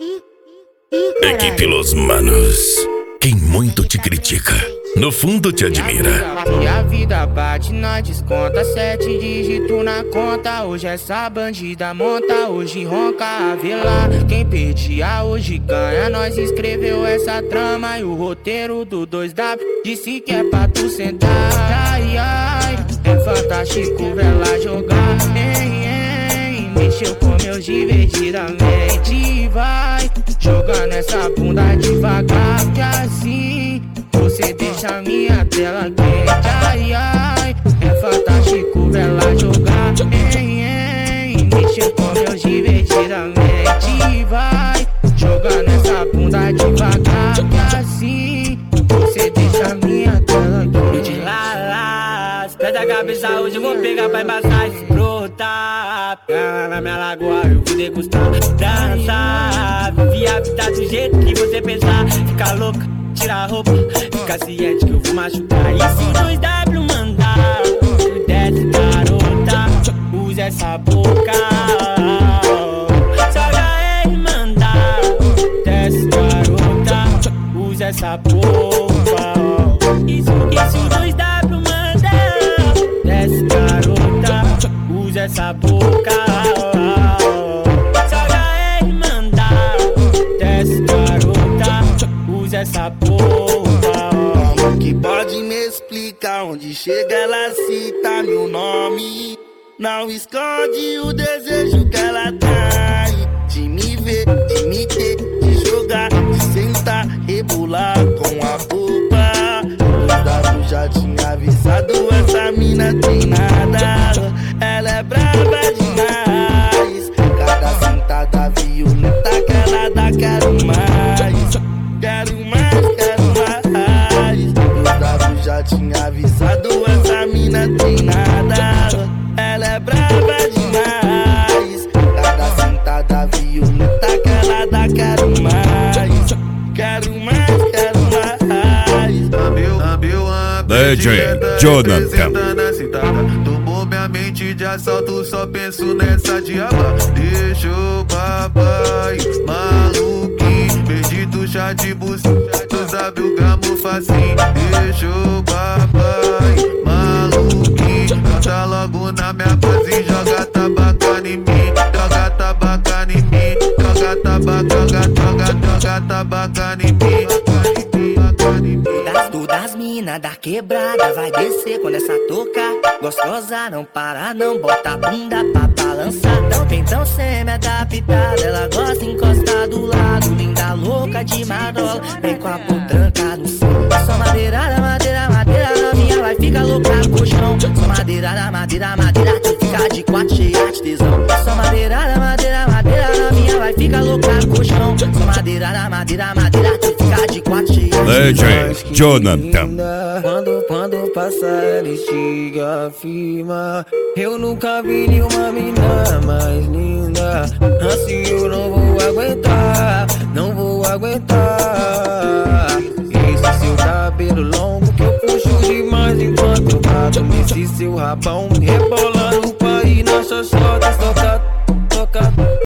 Equipe Los Manos. Quem muito te critica, no fundo te admira. E a vida bate, nós desconta 7 dígitos na conta. Hoje essa bandida monta, hoje ronca a vela. Quem perdia hoje ganha, nós escreveu essa trama. E o roteiro do 2W disse que é pra tu sentar. Ai, ai, é fantástico vela jogar. Mexeu com meus divertidamente. Vai jogando essa bunda devagar, que assim você deixa minha tela quente. Ai, ai, é fantástico vela jogar. Mexeu com meus divertidamente. Vai jogando essa bunda devagar, que assim você deixa minha tela quente. Pede a cabeça, hoje eu vou pegar pra embaçar esse brota. Na minha lagoa eu vou degustar. Dança, vive a vida do jeito que você pensar. Fica louca, tira a roupa, fica ciente que eu vou machucar. E se 2W mandar, desce garota, usa essa boca. Se HR mandar, desce garota, usa essa boca. E se 2W desce garota, usa essa boca. Se HR mandar, desce garota, usa essa boca. Como que pode me explicar onde chega ela cita meu nome? Não esconde o desejo que ela tem de me ver, de me ter, de jogar, de sentar, rebolar com a boca. O já tinha avisado, essa mina tem nada. Ela é brava demais. Cada sentada violenta que ela dá, quero mais. Quero mais, quero mais. O já tinha avisado, essa mina tem nada. Ela é brava demais. Cada sentada violenta que ela dá, quero mais. Quero mais, quero mais. DJ Jonathan. Tomou minha mente de assalto, só penso nessa diaba. Deixa o papai maluquinho, perdido chá de buceta, tu sabe o gamo facinho. Deixa o papai maluquinho, canta logo na minha base, joga tabaca em mim, joga tabaca em mim, joga tabaca, joga tabaca em mim. Das mina da quebrada vai descer quando essa tocar. Gostosa não para, não bota a bunda pra balançar. Não tem tão semi-adaptada, ela gosta encostar do lado. Linda louca de marola, vem com a potranca no céu. Só madeirada, madeira, madeira, novinha vai ficar louca no colchão. Só madeirada, madeira, madeira, tu fica de 4 cheia de tesão. Só madeirada, madeira, madeira, novinha vai ficar louca no colchão. Só madeirada, madeira, madeira, tu fica de 4 cheia de tesão. DJ Jonathan. Quando passa ela estiga, afirma. Eu nunca vi nenhuma mina mais linda. Assim eu não vou aguentar, não vou aguentar. Esse seu cabelo longo que eu puxo demais enquanto eu bato nesse seu rabão rebola.